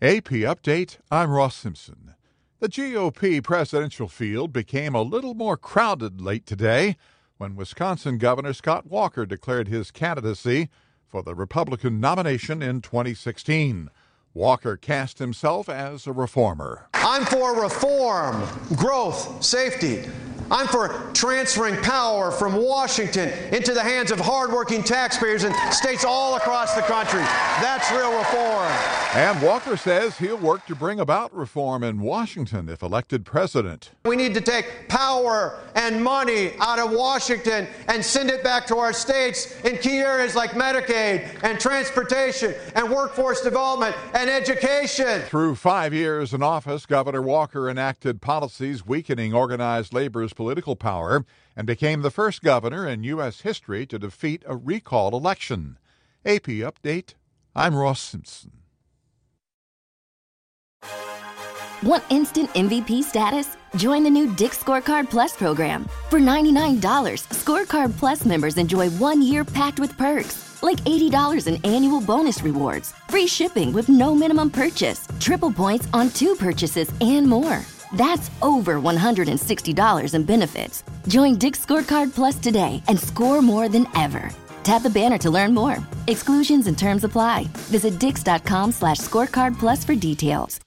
AP Update, I'm Ross Simpson. The GOP presidential field became a little more crowded late today when Wisconsin Governor Scott Walker declared his candidacy for the Republican nomination in 2016. Walker cast himself as a reformer. I'm for reform, growth, safety. I'm for transferring power from Washington into the hands of hardworking taxpayers in states all across the country. That's real reform. And Walker says he'll work to bring about reform in Washington if elected president. We need to take power and money out of Washington and send it back to our states in key areas like Medicaid and transportation and workforce development and education. Through 5 years in office, Governor Walker enacted policies weakening organized labor's political power and became the first governor in U.S. history to defeat a recall election. AP Update, I'm Ross Simpson. Want instant MVP status? Join the new Dick's Scorecard Plus program. For $99, Scorecard Plus members enjoy 1 year packed with perks, like $80 in annual bonus rewards, free shipping with no minimum purchase, triple points on 2 purchases, and more. That's over $160 in benefits. Join Dick's Scorecard Plus today and score more than ever. Tap the banner to learn more. Exclusions and terms apply. Visit dix.com/scorecard plus for details.